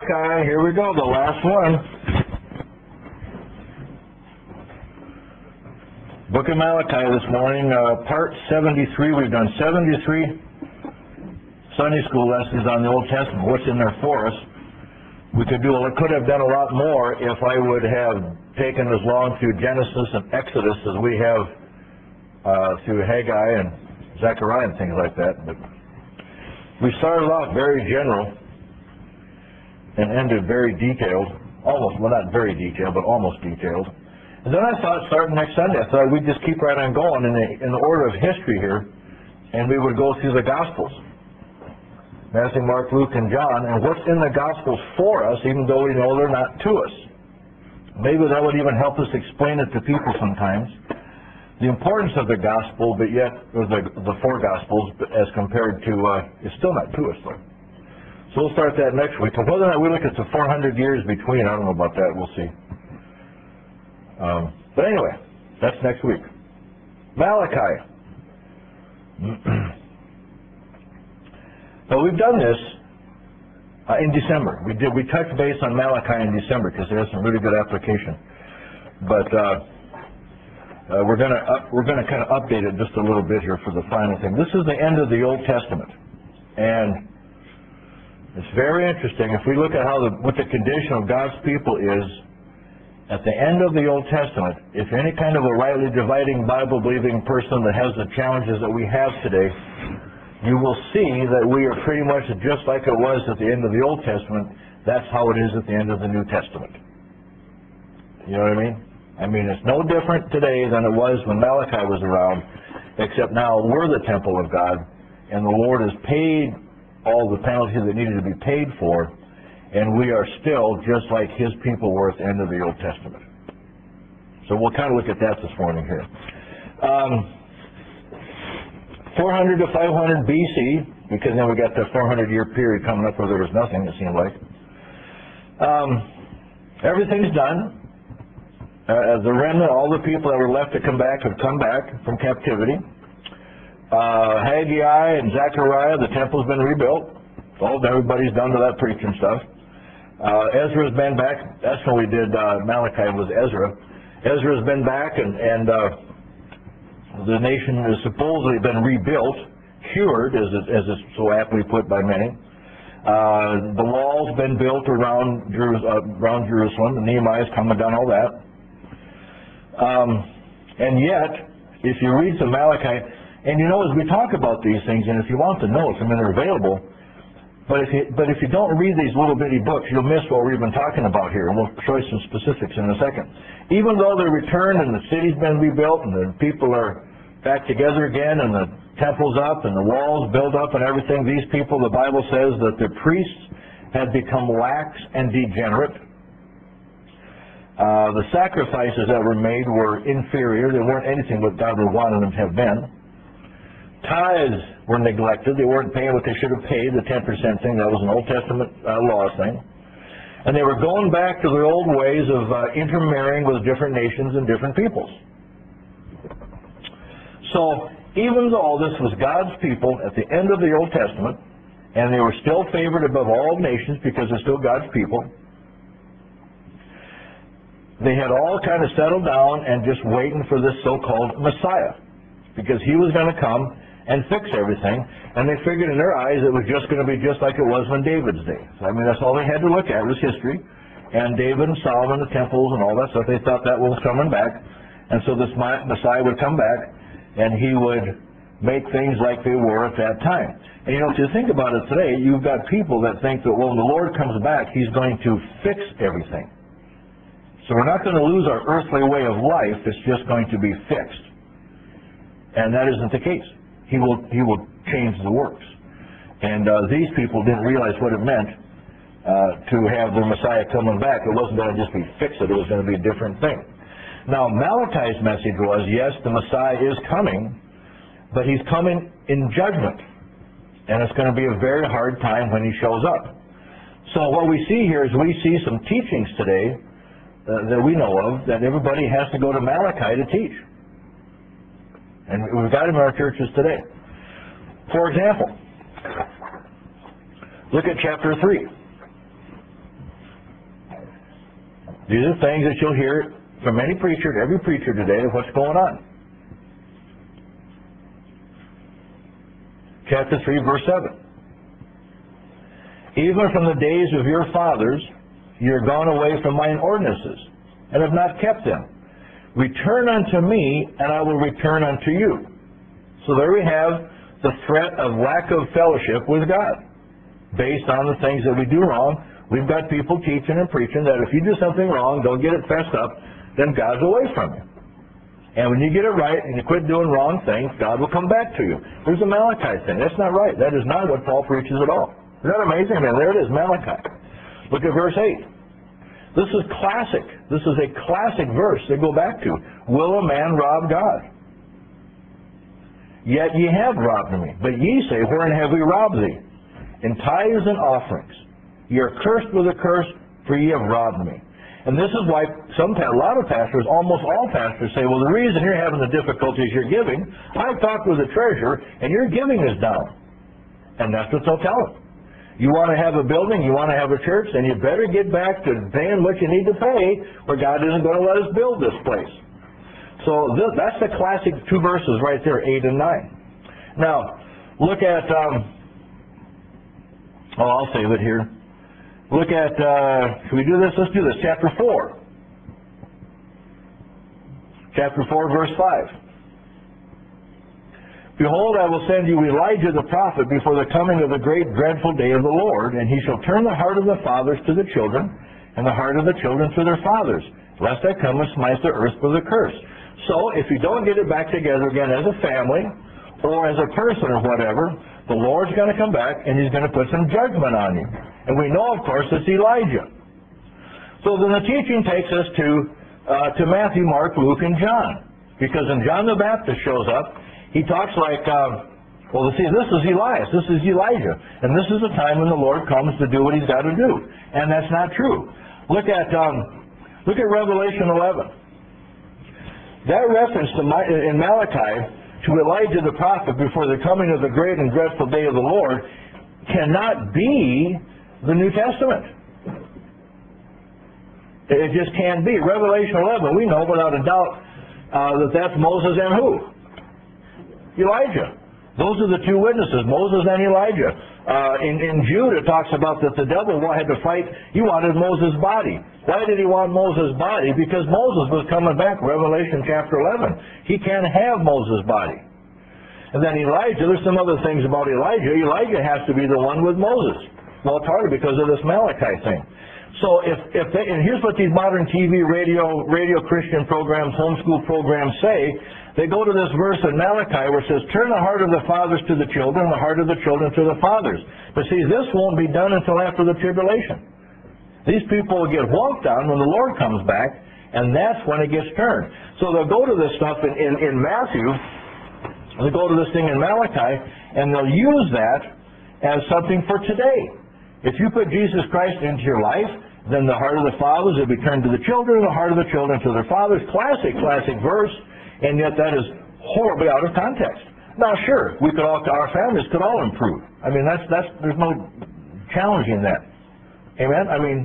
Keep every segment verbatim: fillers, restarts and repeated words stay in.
Malachi, here we go, the last one. Book of Malachi this morning, uh, part seventy-three. We've done seventy-three Sunday school lessons on the Old Testament. What's in there for us? We could do, I could have done a lot more if I would have taken as long through Genesis and Exodus as we have uh, through Haggai and Zechariah and things like that. But we started off very general and ended very detailed, almost, well not very detailed, but almost detailed. And then I thought, starting next Sunday, I thought we'd just keep right on going in the, in the order of history here, and we would go through the Gospels. Matthew, Mark, Luke, and John, and what's in the Gospels for us, even though we know they're not to us. Maybe that would even help us explain it to people sometimes. The importance of the Gospel, but yet, or the, the four Gospels, as compared to, uh, it's still not to us, though. So we'll start that next week. And whether or not we look at the four hundred years between, I don't know about that, we'll see. Um, but anyway, that's next week. Malachi. So we've done this uh, in December. We did. We touched base on Malachi in December because it has some really good application. But uh, uh, we're gonna up, we're gonna kind of update it just a little bit here for the final thing. This is the end of the Old Testament, and it's very interesting. If we look at how the, what the condition of God's people is at the end of the Old Testament, if any kind of a rightly dividing, Bible-believing person that has the challenges that we have today, you will see that we are pretty much just like it was at the end of the Old Testament. That's how it is at the end of the New Testament. You know what I mean? I mean, it's no different today than it was when Malachi was around, except now we're the temple of God, and the Lord has paid all the penalties that needed to be paid for, and we are still just like His people were at the end of the Old Testament. So we'll kind of look at that this morning here. Um, four hundred to five hundred B C, because then we got the four hundred year period coming up where there was nothing, it seemed like. Um, everything's done. Uh, the remnant, all the people that were left to come back have come back from captivity. Uh, Haggai and Zechariah, the temple's been rebuilt. All everybody's done to that preaching stuff. Uh, Ezra's been back. That's when we did uh, Malachi, was Ezra. Ezra's been back, and, and uh, the nation has supposedly been rebuilt, cured, as, it, as it's so aptly put by many. Uh, the wall's been built around, Jeru uh, around Jerusalem. Nehemiah's come and done all that. Um, and yet, if you read some Malachi, and you know, as we talk about these things, and if you want the notes, I mean, they're available. But if you, but if you don't read these little bitty books, you'll miss what we've been talking about here, and we'll show you some specifics in a second. Even though they're returned and the city's been rebuilt and the people are back together again and the temple's up and the walls built up and everything, these people, the Bible says that the priests had become lax and degenerate. Uh, the sacrifices that were made were inferior. They weren't anything what God would want them to have been. Tithes were neglected. They weren't paying what they should have paid, the ten percent thing. That was an Old Testament uh, law thing. And they were going back to their old ways of uh, intermarrying with different nations and different peoples. So even though this was God's people at the end of the Old Testament, and they were still favored above all nations because they're still God's people, they had all kind of settled down and just waiting for this so-called Messiah, because he was going to come and fix everything, and they figured in their eyes it was just going to be just like it was in David's day. So, I mean, that's all they had to look at was history, and David and Solomon, the temples and all that stuff. They thought that was coming back, and so this Messiah would come back, and he would make things like they were at that time. And you know, if you think about it today, you've got people that think that, well, when the Lord comes back, he's going to fix everything. So we're not going to lose our earthly way of life. It's just going to be fixed. And that isn't the case. He will, he will change the works. And uh, these people didn't realize what it meant uh, to have the Messiah coming back. It wasn't going to just be fixed. It was going to be a different thing. Now, Malachi's message was, yes, the Messiah is coming, but he's coming in judgment. And it's going to be a very hard time when he shows up. So what we see here is we see some teachings today Uh, that we know of, that everybody has to go to Malachi to teach. And we've got them in our churches today. For example, look at chapter three. These are things that you'll hear from any preacher, every preacher today, of what's going on. Chapter three, verse seven. Even from the days of your fathers, you are gone away from mine ordinances, and have not kept them. Return unto me, and I will return unto you. So there we have the threat of lack of fellowship with God, based on the things that we do wrong. We've got people teaching and preaching that if you do something wrong, don't get it fessed up, then God's away from you. And when you get it right and you quit doing wrong things, God will come back to you. There's a Malachi thing. That's not right. That is not what Paul preaches at all. Isn't that amazing? Man, there it is, Malachi. Look at verse eight. This is classic. This is a classic verse they go back to. Will a man rob God? Yet ye have robbed me. But ye say, wherein have we robbed thee? In tithes and offerings. Ye are cursed with a curse, for ye have robbed me. And this is why some, a lot of pastors, almost all pastors, say, well, the reason you're having the difficulties you're giving, I've talked with the treasurer, and your giving is down. And that's what they'll tell them. You want to have a building, you want to have a church, then you better get back to paying what you need to pay, or God isn't going to let us build this place. So this, that's the classic two verses right there, eight and nine. Now, look at, um, oh, I'll save it here. Look at, uh, can we do this? Let's do this. Chapter four. Chapter four, verse five. Behold, I will send you Elijah the prophet before the coming of the great dreadful day of the Lord, and he shall turn the heart of the fathers to the children, and the heart of the children to their fathers, lest I come and smite the earth with a curse. So, if you don't get it back together again as a family, or as a person or whatever, the Lord's going to come back and he's going to put some judgment on you. And we know, of course, it's Elijah. So then the teaching takes us to, uh, to Matthew, Mark, Luke, and John. Because when John the Baptist shows up, he talks like, uh, well, see, this is Elias, this is Elijah, and this is the time when the Lord comes to do what he's got to do. And that's not true. Look at um, look at Revelation eleven. That reference to my, in Malachi to Elijah the prophet before the coming of the great and dreadful day of the Lord cannot be the New Testament. It just can't be. Revelation eleven, we know without a doubt uh, that that's Moses and who? Elijah. Those are the two witnesses, Moses and Elijah. Uh, in, in Jude, it talks about that the devil had to fight. He wanted Moses' body. Why did he want Moses' body? Because Moses was coming back, Revelation chapter eleven. He can't have Moses' body. And then Elijah, there's some other things about Elijah. Elijah has to be the one with Moses. Well, partly because of this Malachi thing. So if, if they, and here's what these modern T V, radio, radio Christian programs, homeschool programs say. They go to this verse in Malachi where it says, turn the heart of the fathers to the children, and the heart of the children to the fathers. But see, this won't be done until after the tribulation. These people will get walked on when the Lord comes back, and that's when it gets turned. So they'll go to this stuff in, in, in Matthew, they'll go to this thing in Malachi, and they'll use that as something for today. If you put Jesus Christ into your life, then the heart of the fathers will be turned to the children, and the heart of the children to their fathers. Classic, classic verse. And yet that is horribly out of context. Now, sure, we could all, our families could all improve. I mean, that's that's there's no challenging that. Amen. I mean,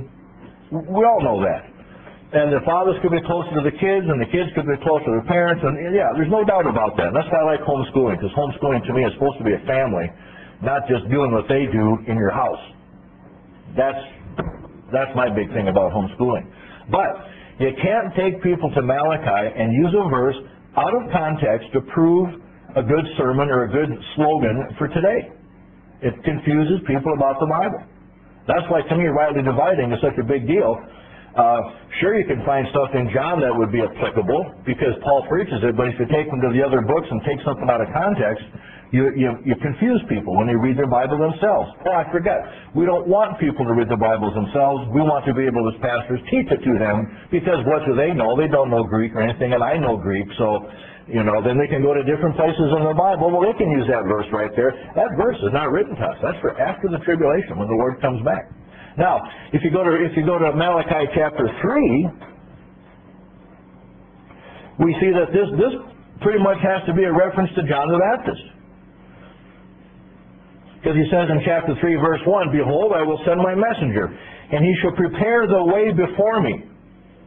we all know that. And the fathers could be closer to the kids, and the kids could be closer to their parents. And yeah, there's no doubt about that. And that's why I like homeschooling, because homeschooling to me is supposed to be a family, not just doing what they do in your house. That's that's my big thing about homeschooling. But you can't take people to Malachi and use a verse out of context to prove a good sermon or a good slogan for today. It confuses people about the Bible. That's why, to me, rightly dividing is such a big deal. Uh, sure, you can find stuff in John that would be applicable because Paul preaches it, but if you take them to the other books and take something out of context, you, you, you confuse people when they read their Bible themselves. Oh, I forget. We don't want people to read the Bibles themselves. We want to be able, as pastors, teach it to them because what do they know? They don't know Greek or anything, and I know Greek, so, you know, then they can go to different places in the Bible. Well, they can use that verse right there. That verse is not written to us. That's for after the tribulation when the Lord comes back. Now, if you go to if you go to Malachi chapter three, we see that this this pretty much has to be a reference to John the Baptist. Because he says in chapter three, verse one, behold, I will send my messenger, and he shall prepare the way before me.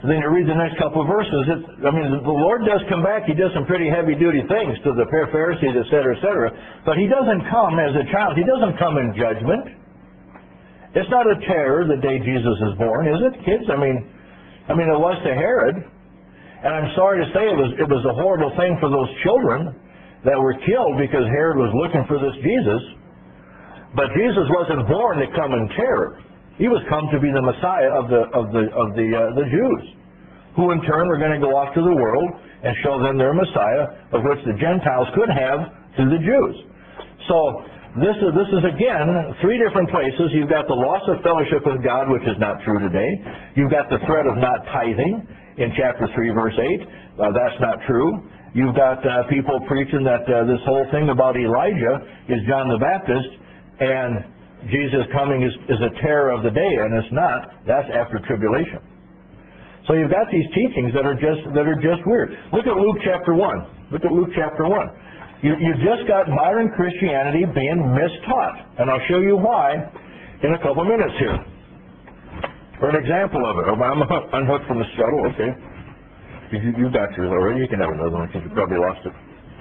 then you read the next couple of verses. It, I mean, the Lord does come back. He does some pretty heavy-duty things to the Pharisees, et cetera, et cetera. But He doesn't come as a child. He doesn't come in judgment. It's not a terror the day Jesus is born, is it, kids? I mean, I mean, it was to Herod. And I'm sorry to say it was, it was a horrible thing for those children that were killed because Herod was looking for this Jesus. But Jesus wasn't born to come in terror. He was come to be the Messiah of the of the of the uh, the Jews, who in turn were going to go off to the world and show them their Messiah, of which the Gentiles could have through the Jews. So this is this is again three different places. You've got the loss of fellowship with God, which is not true today. You've got the threat of not tithing in chapter three, verse eight. Uh, that's not true. You've got uh, people preaching that uh, this whole thing about Elijah is John the Baptist, and Jesus coming is, is a terror of the day, and it's not. That's after tribulation. So you've got these teachings that are just that are just weird. Look at Luke chapter one. Look at Luke chapter one. You you just got modern Christianity being mistaught, and I'll show you why in a couple minutes here. For an example of it. Oh, I'm unhooked from the shuttle. Okay, you, you got yours already. You can have another one because you probably lost it.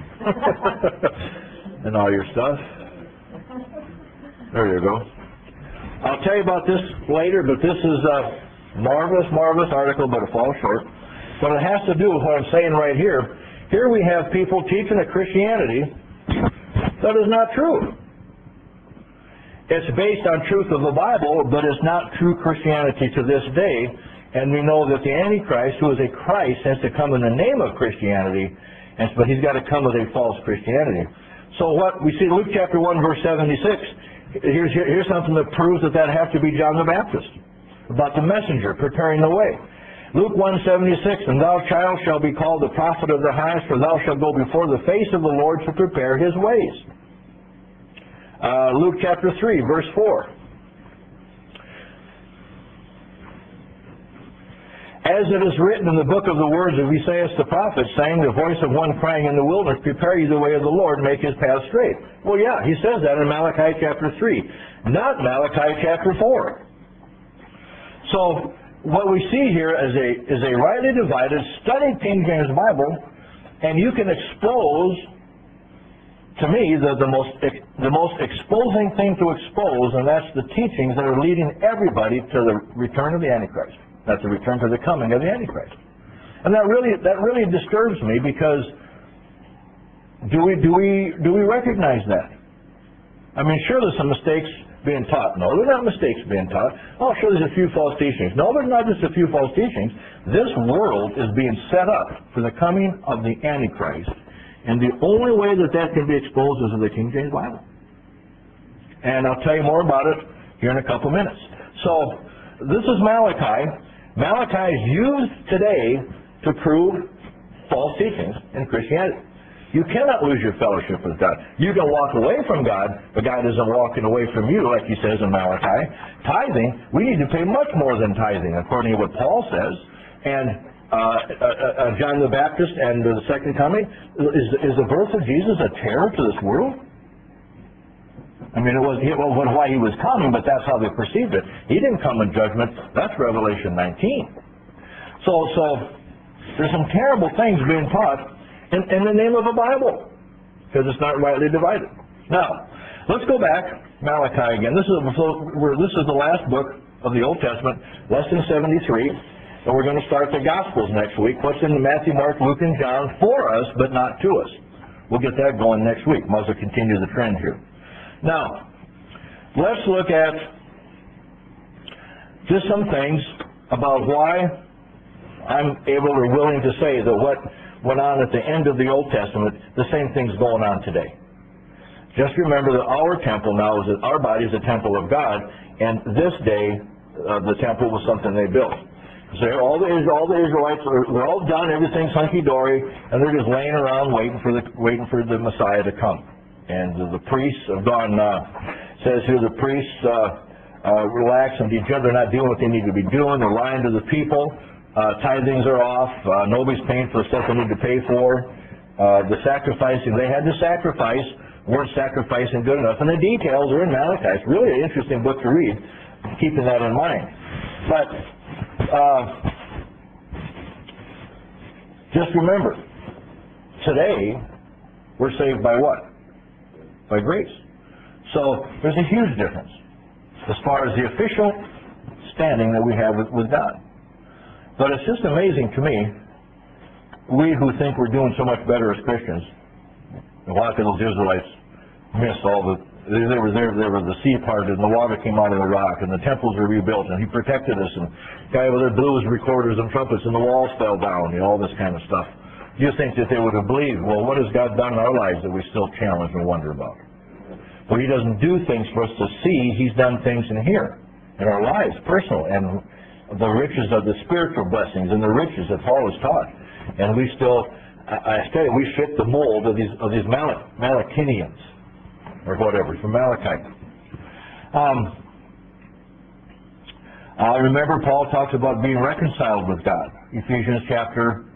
And all your stuff. There you go. I'll tell you about this later, but this is a marvelous, marvelous article, but it falls short. But it has to do with what I'm saying right here. Here we have people teaching a Christianity that is not true. It's based on truth of the Bible, but it's not true Christianity to this day. And we know that the Antichrist, who is a Christ, has to come in the name of Christianity, and but he's got to come with a false Christianity. So what we see, Luke chapter one, verse seventy-six. Here's, here's something that proves that that has to be John the Baptist, about the messenger preparing the way. Luke one seventy-six, and thou, child, shalt be called the prophet of the highest, for thou shalt go before the face of the Lord to prepare his ways. Uh, Luke chapter three, verse four. As it is written in the book of the words of Esaias the prophet, saying, the voice of one crying in the wilderness, prepare ye the way of the Lord, make his path straight. Well, yeah, he says that in Malachi chapter three, not Malachi chapter four. So what we see here is a, is a rightly divided, studied King James Bible, and you can expose, to me, the, the, most, the most exposing thing to expose, and that's the teachings that are leading everybody to the return of the Antichrist. That's the return to the coming of the Antichrist. And that really that really disturbs me, because do we do we do we recognize that? I mean, sure, there's some mistakes being taught. No, they're not mistakes being taught. Oh, sure, there's a few false teachings. No, there's not just a few false teachings. This world is being set up for the coming of the Antichrist, and the only way that that can be exposed is in the King James Bible. And I'll tell you more about it here in a couple minutes. So this is Malachi. Malachi is used today to prove false teachings in Christianity. You cannot lose your fellowship with God. You can walk away from God, but God isn't walking away from you, like he says in Malachi. Tithing, we need to pay much more than tithing, according to what Paul says. And uh, uh, uh, John the Baptist and the second coming, is, is the birth of Jesus a terror to this world? I mean, it was, it was why he was coming, but that's how they perceived it. He didn't come in judgment. That's Revelation nineteen. So, so there's some terrible things being taught in, in the name of the Bible, because it's not rightly divided. Now, let's go back, Malachi again. This is, so we're, this is the last book of the Old Testament, lesson seventy-three, and we're going to start the Gospels next week. What's in Matthew, Mark, Luke, and John for us, but not to us. We'll get that going next week. Might as well continue the trend here. Now, let's look at just some things about why I'm able or willing to say that what went on at the end of the Old Testament, the same thing's going on today. Just remember that our temple now is that our body is a temple of God, and this day uh, the temple was something they built. So all the all the Israelites are they're all done, everything's hunky dory, and they're just laying around waiting for the waiting for the Messiah to come. And the, the priests have gone, uh, says here the priests uh, uh, relax and degenerate. They're not doing what they need to be doing. They're lying to the people. Uh, tithings are off. Uh, nobody's paying for the stuff they need to pay for. Uh, the sacrificing, they had to sacrifice, weren't sacrificing good enough. And the details are in Malachi. It's really an interesting book to read, keeping that in mind. But uh, Just remember, today, we're saved by what? By grace. So there's a huge difference as far as the official standing that we have with, with God. But it's just amazing to me, we who think we're doing so much better as Christians, a lot of those Israelites missed all the, they, they were there, there was the sea parted and the water came out of the rock and the temples were rebuilt and he protected us and guy with their blew his recorders and trumpets and the walls fell down, you know, all this kind of stuff. You think that they would have believed, well, what has God done in our lives that we still challenge and wonder about? Well, he doesn't do things for us to see. He's done things in here, in our lives, personal, and the riches of the spiritual blessings and the riches that Paul has taught. And we still, I, I tell you, we fit the mold of these of these Malach, Malachinians, or whatever, from Malachi. Um, uh, remember, Paul talks about being reconciled with God. Ephesians chapter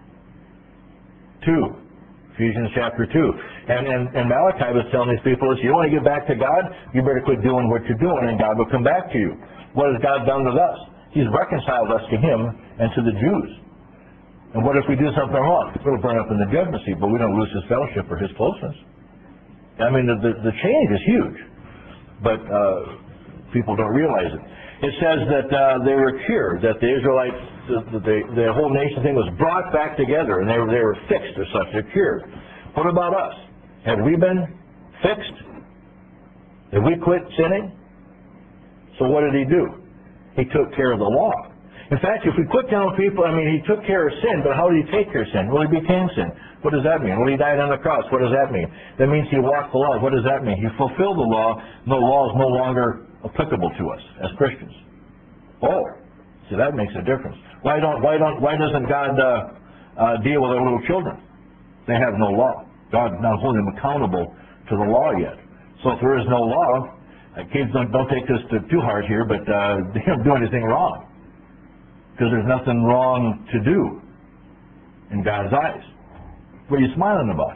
two. Ephesians chapter two. And, and, and Malachi was telling these people, if you want to get back to God, you better quit doing what you're doing and God will come back to you. What has God done with us? He's reconciled us to Him and to the Jews. And what if we do something wrong? We'll burn up in the judgment seat, but we don't lose His fellowship or His closeness. I mean, the, the, the change is huge, but uh, people don't realize it. It says that uh, they were cured, that the Israelites, the, the, the whole nation thing was brought back together, and they were, they were fixed as such, they're cured. What about us? Have we been fixed? Have we quit sinning? So what did He do? He took care of the law. In fact, if we quit telling people, I mean, He took care of sin, but how did He take care of sin? Well, He became sin. What does that mean? Well, He died on the cross. What does that mean? That means He walked the law. What does that mean? He fulfilled the law. No law is no longer applicable to us as Christians. Oh, see, that makes a difference. Why don't? Why don't? Why doesn't God uh, uh, deal with our little children? They have no law. God's not holding them accountable to the law yet. So if there is no law, uh, kids don't, don't take this to, too hard here, but uh, they don't do anything wrong. Because there's nothing wrong to do in God's eyes. What are you smiling about?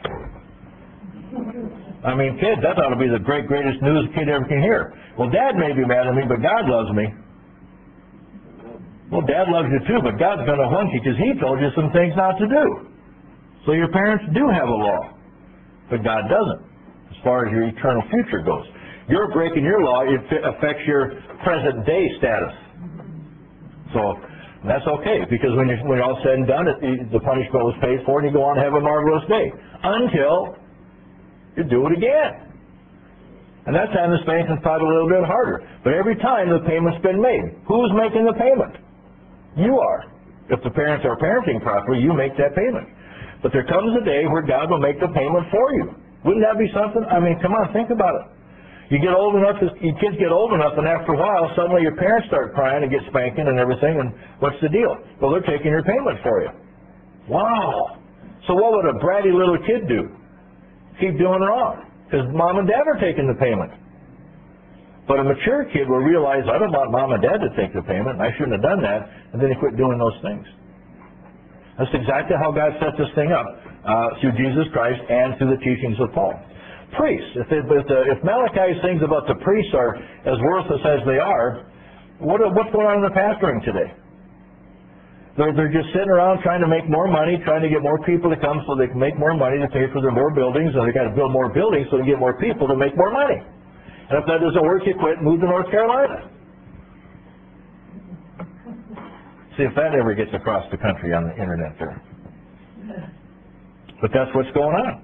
I mean, kids, that ought to be the great, greatest news a kid ever can hear. Well, Dad may be mad at me, but God loves me. Well, Dad loves you too, but God's going to hunt you because He told you some things not to do. So your parents do have a law, but God doesn't, as far as your eternal future goes. You're breaking your law, it affects your present day status. So that's okay, because when you're, when you're all said and done, it, the punishment was paid for, and you go on to have a marvelous day. Until you do it again. And that time the spanking's probably a little bit harder. But every time the payment's been made. Who's making the payment? You are. If the parents are parenting properly, you make that payment. But there comes a day where God will make the payment for you. Wouldn't that be something? I mean, come on, think about it. You get old enough, your kids get old enough, and after a while, suddenly your parents start crying and get spanking and everything, and what's the deal? Well, they're taking your payment for you. Wow. So what would a bratty little kid do? Keep doing wrong, because mom and dad are taking the payment. But a mature kid will realize, I don't want mom and dad to take the payment, and I shouldn't have done that, and then he quit doing those things. That's exactly how God set this thing up, uh, through Jesus Christ and through the teachings of Paul. Priests, if, they, if, the, if Malachi's things about the priests are as worthless as they are, what, what's going on in the pastoring today? They're, they're just sitting around trying to make more money, trying to get more people to come so they can make more money to pay for their more buildings, and they got to build more buildings so they get more people to make more money. And if that doesn't work, you quit and move to North Carolina. See if that ever gets across the country on the internet there. But that's what's going on.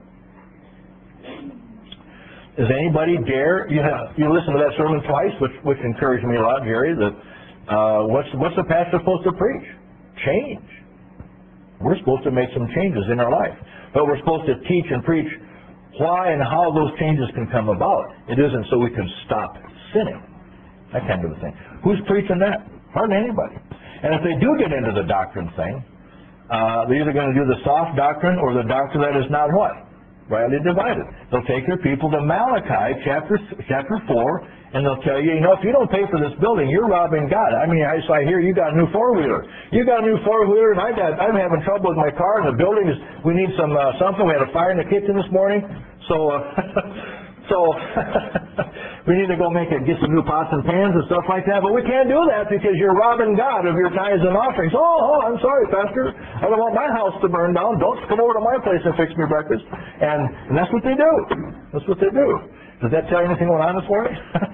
Does anybody dare? You have, you listen to that sermon twice, which which encouraged me a lot, Jerry. That uh, what's what's the pastor supposed to preach? Change. We're supposed to make some changes in our life, but we're supposed to teach and preach why and how those changes can come about. It isn't so we can stop sinning. That kind of a thing. Who's preaching that? Hardly anybody. And if they do get into the doctrine thing, uh, they're either going to do the soft doctrine or the doctrine that is not what? Rightly divided. They'll take your people to Malachi chapter chapter four, and they'll tell you, you know, if you don't pay for this building, you're robbing God. I mean, I, so I hear you got a new four-wheeler. You got a new four-wheeler, and I got, I'm having trouble with my car, and the building is, we need some uh, something. We had a fire in the kitchen this morning, so uh, so We need to go make it, get some new pots and pans and stuff like that, but we can't do that because you're robbing God of your tithes and offerings. Oh, oh, I'm sorry, Pastor. I don't want my house to burn down. Don't come over to my place and fix me breakfast. And, and that's what they do. That's what they do. Does that tell you anything going on this morning?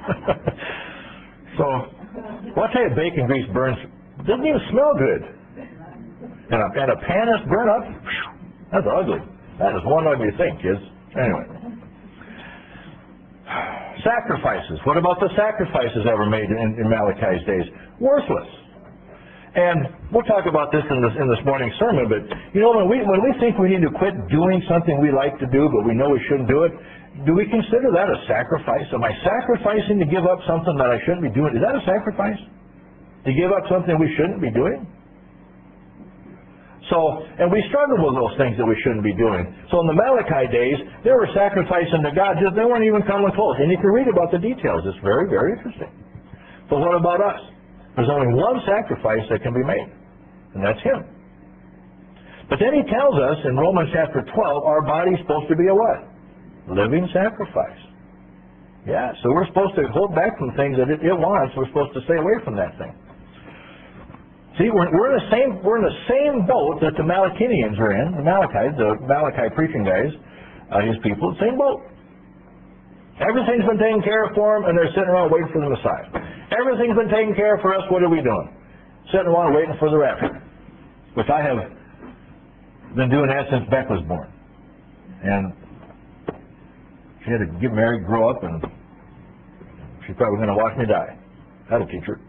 So, well, I'll tell you, bacon grease burns. Doesn't even smell good. And a, and a pan that's burnt up, whew, that's ugly. That is one ugly thing, kids. Anyway. Sacrifices. What about the sacrifices that were made in, in Malachi's days? Worthless. And we'll talk about this in this in this morning's sermon, but you know, when we when we think we need to quit doing something we like to do, but we know we shouldn't do it, do we consider that a sacrifice? Am I sacrificing to give up something that I shouldn't be doing? Is that a sacrifice? To give up something we shouldn't be doing? So, and we struggle with those things that we shouldn't be doing. So in the Malachi days, they were sacrificing to God, just they weren't even coming close. And you can read about the details. It's very, very interesting. But what about us? There's only one sacrifice that can be made, and that's Him. But then He tells us in Romans chapter twelve, our body's supposed to be a what? Living sacrifice. Yeah, so we're supposed to hold back from things that it, it wants. We're supposed to stay away from that thing. See, we're, we're in the same we're in the same boat that the Malachians are in, the Malachites, the Malachi preaching guys, uh, his people, same boat. Everything's been taken care of for them, and they're sitting around waiting for the Messiah. Everything's been taken care of for us. What are we doing? Sitting around waiting for the rapture, which I have been doing that since Beck was born. And she had to get married, grow up, and she's probably going to watch me die. That'll teach her.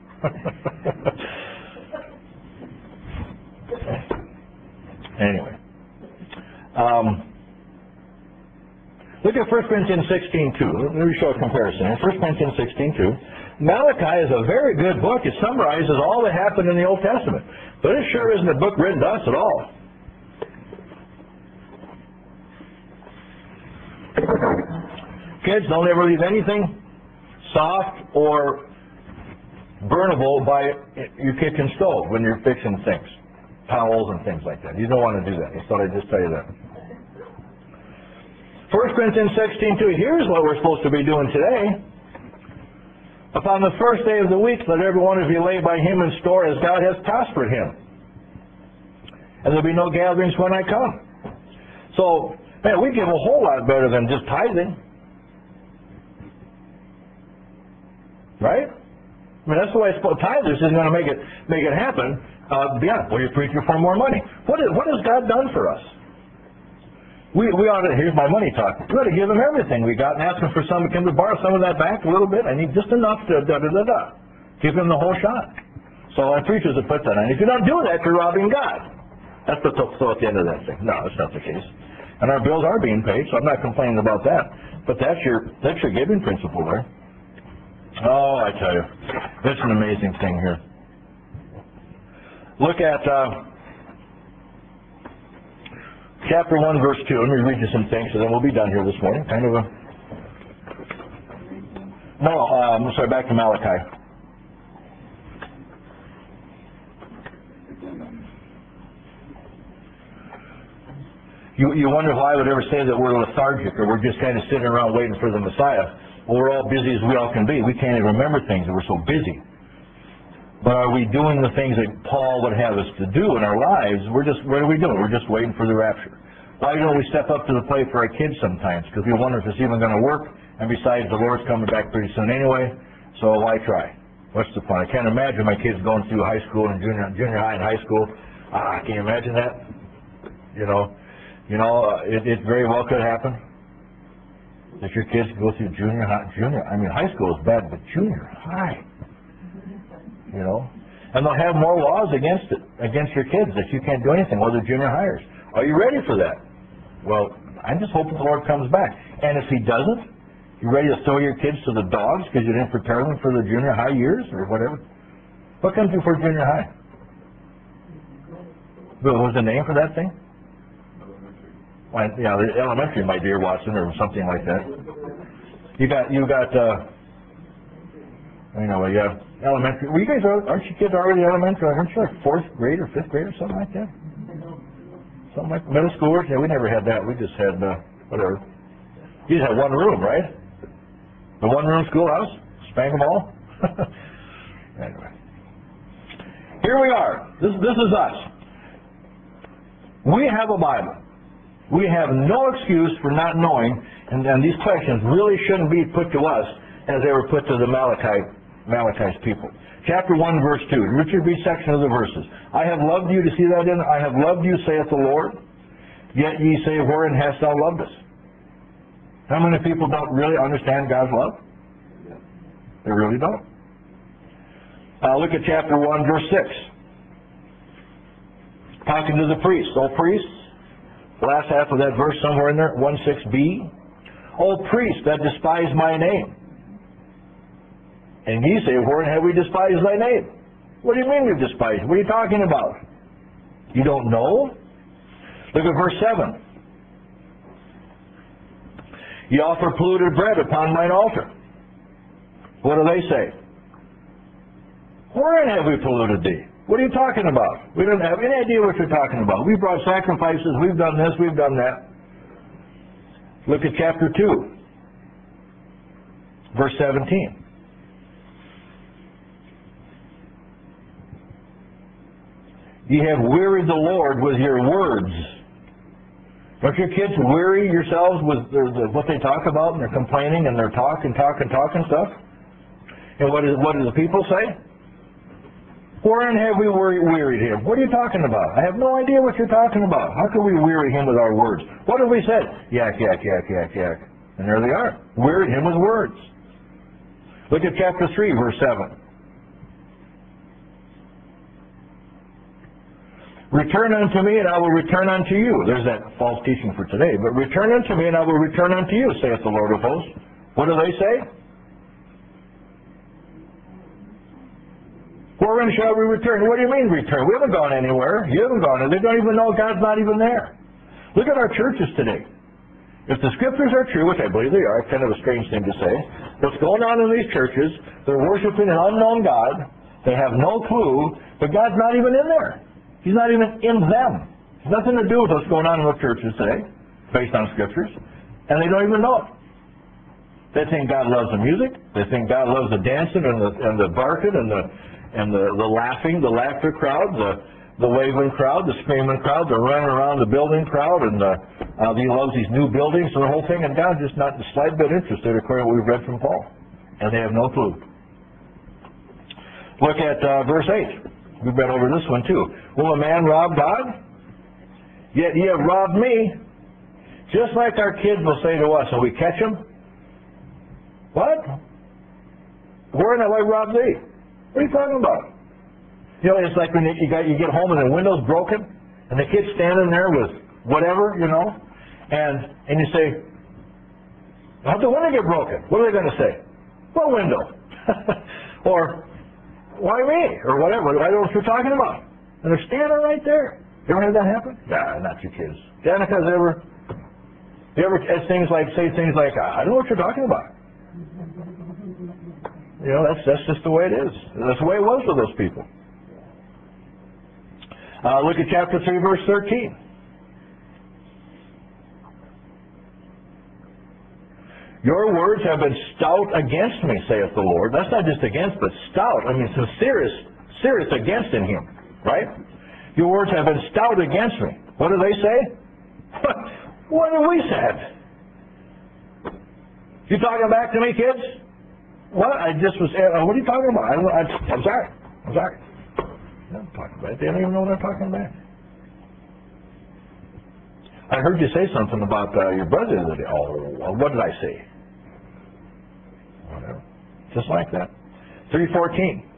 Anyway, um, look at First Corinthians sixteen two. Let me show a comparison. In First Corinthians sixteen two, Malachi is a very good book. It summarizes all that happened in the Old Testament. But it sure isn't a book written to us at all. Kids, don't ever leave anything soft or burnable by your kitchen stove when you're fixing things. Towels and things like that. You don't want to do that. I thought I'd just tell you that. First Corinthians sixteen two. Here's what we're supposed to be doing today. Upon the first day of the week, let every one of you lay by him in store as God has prospered him. And there'll be no gatherings when I come. So, man, we give a whole lot better than just tithing. Right? I mean, that's the way it's supposed. Tithers isn't going to make it make it happen. Uh, yeah, well, you're preaching for more money. What, is, what has God done for us? We, we ought to, here's my money talk. We ought to give Him everything we got and ask Him for some, can we borrow some of that back a little bit? I need just enough to da da da da. Give Him the whole shot. So our preachers have put that on. If you don't do that, you're robbing God. That's the so at the end of that thing. No, that's not the case. And our bills are being paid, so I'm not complaining about that. But that's your that's your giving principle there. Oh, I tell you, it's an amazing thing here. Look at uh, chapter one, verse two. Let me read you some things, and then we'll be done here this morning. Kind of a... No, um, sorry, back to Malachi. You, you wonder why I would ever say that we're lethargic, or we're just kind of sitting around waiting for the Messiah. Well, we're all busy as we all can be. We can't even remember things, and we're so busy. But are we doing the things that Paul would have us to do in our lives? We're just, what are we doing? We're just waiting for the rapture. Why don't we step up to the plate for our kids sometimes? Because we wonder if it's even going to work. And besides, the Lord's coming back pretty soon anyway. So why try? What's the point? I can't imagine my kids going through high school and junior, junior high and high school. Ah, can you imagine that? You know, you know, uh, it, it very well could happen. If your kids go through junior high, junior, I mean, high school is bad, but junior high. You know, and they'll have more laws against it, against your kids that you can't do anything while they're junior hires. Are you ready for that? Well, I'm just hoping the Lord comes back. And if He doesn't, you ready to throw your kids to the dogs because you didn't prepare them for the junior high years or whatever? What comes before junior high? What was the name for that thing? Well, yeah, the elementary, my dear Watson, or something like that. You got, you got. Uh, You know, yeah, elementary. Well, you guys are, aren't you kids already elementary? Aren't you like fourth grade or fifth grade or something like that? Something like middle schoolers? Yeah, we never had that. We just had uh, whatever. You just had one room, right? The one-room schoolhouse? Spank them all? Anyway. Here we are. This, this is us. We have a Bible. We have no excuse for not knowing, and, and these questions really shouldn't be put to us as they were put to the Malachite, Malachi's people. Chapter one, verse two. Richard read section of the verses. I have loved you, to see that in, I have loved you, saith the Lord, yet ye say, wherein hast thou loved us? How many people don't really understand God's love? They really don't. Uh, look at chapter one, verse six. Talking to the priests. O priests, the last half of that verse somewhere in there, one six b. O priests that despise my name. And ye say, wherein have we despised thy name? What do you mean we've despised? What are you talking about? You don't know? Look at verse seven. Ye offer polluted bread upon mine altar. What do they say? Wherein have we polluted thee? What are you talking about? We don't have any idea what you're talking about. We brought sacrifices, we've done this, we've done that. Look at chapter two, verse seventeen. Ye have wearied the Lord with your words. Don't your kids weary yourselves with the, the, what they talk about, and they're complaining, and they're talk and talk and talk and stuff? And what, is, what do the people say? Wherein have we wearied him? What are you talking about? I have no idea what you're talking about. How can we weary him with our words? What have we said? Yak, yak, yak, yak, yak. And there they are. Wearied him with words. Look at chapter three, verse seven. Return unto me, and I will return unto you. There's that false teaching for today. But return unto me, and I will return unto you, saith the Lord of hosts. What do they say? Wherein shall we return? What do you mean return? We haven't gone anywhere. You haven't gone. They don't even know God's not even there. Look at our churches today. If the scriptures are true, which I believe they are, it's kind of a strange thing to say, what's going on in these churches, they're worshiping an unknown God. They have no clue, but God's not even in there. He's not even in them. It's nothing to do with what's going on in the churches today, based on scriptures, and they don't even know it. They think God loves the music. They think God loves the dancing and the and the barking and the and the, the laughing, the laughter crowd, the the waving crowd, the screaming crowd, the running around the building crowd, and the, uh, he loves these new buildings and the whole thing. And God's just not the slight bit interested, according to what we've read from Paul, and they have no clue. Look at uh, verse eight. We've been over this one too. Will a man rob God? Yet ye have robbed me. Just like our kids will say to us, and we catch them. What? Wherein have I robbed thee? What are you talking about? You know, it's like when you, got, you get home and the window's broken, and the kid's standing there with whatever, you know, and and you say, how'd the window get broken? What are they going to say? What window? Or, why me? Or whatever. I don't know what you're talking about. And they're standing right there. You ever had that happen? Nah, not your kids. Danica's ever, you ever as things like, say things like, I don't know what you're talking about. You know, that's that's just the way it is. That's the way it was for those people. Uh, look at chapter three, verse thirteen. Your words have been stout against me, saith the Lord. That's not just against, but stout. I mean, some serious, serious against in him, right? Your words have been stout against me. What do they say? What have we said? You talking back to me, kids? What? I just was, uh, what are you talking about? I, I, I'm sorry. I'm sorry. I'm talking about it. They don't even know what they're talking about. I heard you say something about uh, your brother the other day. Oh, what did I say? Whatever. Just like that. three fourteen.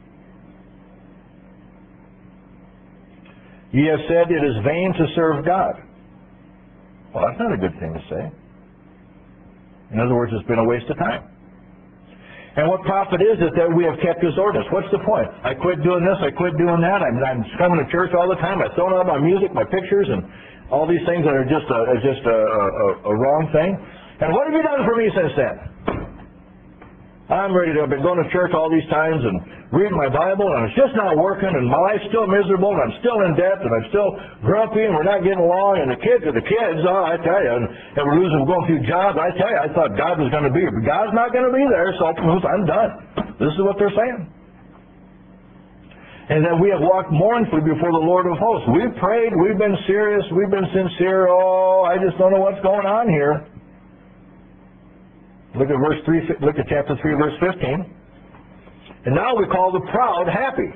Ye have said it is vain to serve God. Well, that's not a good thing to say. In other words, it's been a waste of time. And what profit is it that we have kept his ordinance? What's the point? I quit doing this, I quit doing that, I'm, I'm coming to church all the time, I throw out my music, my pictures, and all these things that are just a, just a, a, a wrong thing. And what have you done for me since then? I'm ready to, I've been going to church all these times and reading my Bible, and it's just not working, and my life's still miserable, and I'm still in debt, and I'm still grumpy, and we're not getting along, and the kids are the kids, oh, I tell you, and, and we're losing, we're going through jobs. I tell you, I thought God was going to be here, but God's not going to be there, so I'm done. This is what they're saying. And then we have walked mournfully before the Lord of hosts. We've prayed, we've been serious, we've been sincere. Oh, I just don't know what's going on here. Look at verse three. Look at chapter three, verse fifteen. And now we call the proud happy.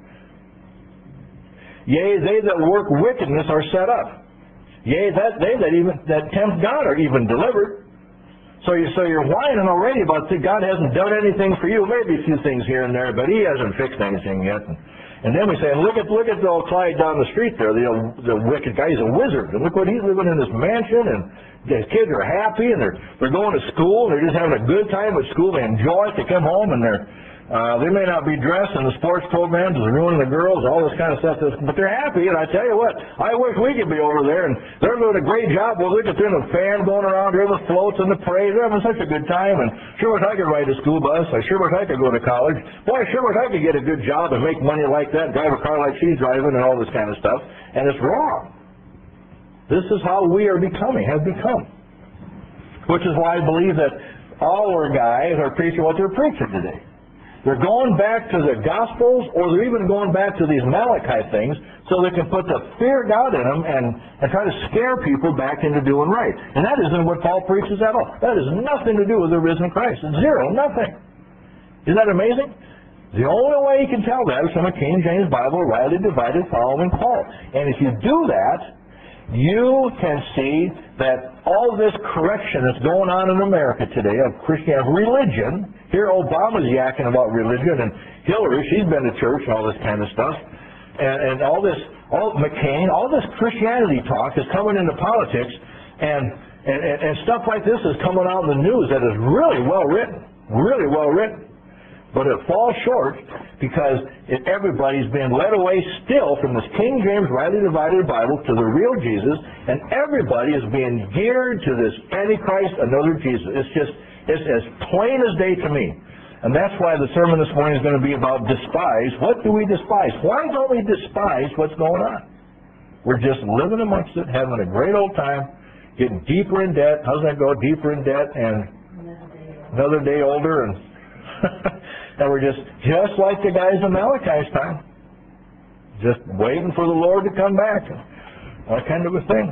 Yea, they that work wickedness are set up. Yea, that they that even that tempt God are even delivered. So you so you're whining already about that God hasn't done anything for you. Maybe a few things here and there, but He hasn't fixed anything yet. And, and then we say, look at look at the old Clyde down the street there, the the wicked guy. He's a wizard, and look what he's living in this mansion, and the kids are happy, and they're they're going to school, and they're just having a good time at school. They enjoy it. They come home, and they're uh, they may not be dressed in the sports programs, they're ruining the girls, all this kind of stuff. But they're happy, and I tell you what, I wish we could be over there, and they're doing a great job. Well, look at them, the fan going around here, the floats and the parade. They're having such a good time, and sure wish I could ride a school bus. I sure wish I could go to college. Boy, I sure wish I could get a good job and make money like that, and drive a car like she's driving, and all this kind of stuff. And it's wrong. This is how we are becoming, have become. Which is why I believe that all our guys are preaching what they're preaching today. They're going back to the Gospels, or they're even going back to these Malachi things, so they can put the fear of God in them and, and try to scare people back into doing right. And that isn't what Paul preaches at all. That has nothing to do with the risen Christ. Zero, nothing. Isn't that amazing? The only way you can tell that is from a King James Bible, rightly divided, following Paul. And if you do that, you can see that all this correction that's going on in America today of Christian of religion. Here Obama's yakking about religion, and Hillary, she's been to church and all this kind of stuff. And, and all this, all McCain, all this Christianity talk is coming into politics, and, and, and, and stuff like this is coming out in the news that is really well written, really well written. But it falls short because it, everybody's being led away still from this King James rightly divided Bible to the real Jesus, and everybody is being geared to this Antichrist, another Jesus. It's just, it's as plain as day to me. And that's why the sermon this morning is going to be about despise. What do we despise? Why don't we despise what's going on? We're just living amongst it, having a great old time, getting deeper in debt. How's that go? Deeper in debt and another day older, and and we're just just like the guys in Malachi's time, just waiting for the Lord to come back, and that kind of a thing.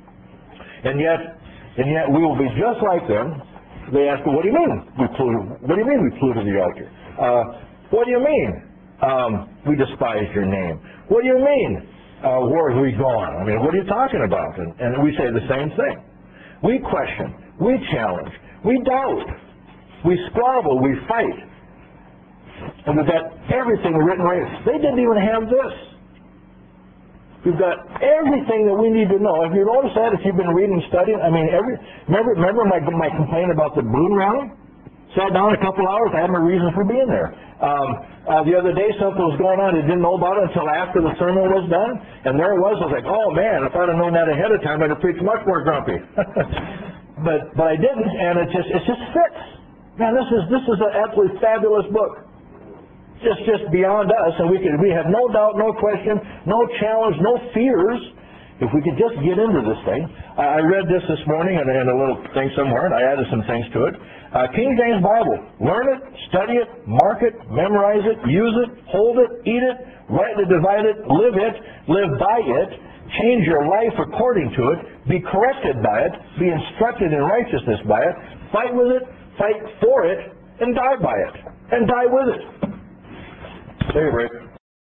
And yet, and yet we will be just like them. They ask, well, what do you mean we flew? What do you mean we flew to the altar? Uh, what do you mean um, we despised your name? What do you mean uh, where have we gone? I mean, what are you talking about? And, and we say the same thing. We question, we challenge, we doubt, we squabble, we fight. And we've got everything written right. They didn't even have this. We've got everything that we need to know. Have you noticed that if you've been reading and studying? I mean, every remember remember my my complaint about the balloon rally? Sat down a couple hours. I had my reasons for being there. Um, uh, the other day, something was going on. I didn't know about it until after the sermon was done. And there it was. I was like, oh, man, if I'd have known that ahead of time, I'd have preached much more grumpy. but but I didn't, and it just it just fits. Man, this is this is an absolutely fabulous book. Just just beyond us, and we could we have no doubt, no question, no challenge, no fears. If we could just get into this thing. I read this this morning in, in a little thing somewhere, and I added some things to it. Uh, King James Bible. Learn it, study it, mark it, memorize it, use it, hold it, eat it, rightly divide it, live it, live by it, change your life according to it, be corrected by it, be instructed in righteousness by it, fight with it, fight for it, and die by it, and die with it. Take a break.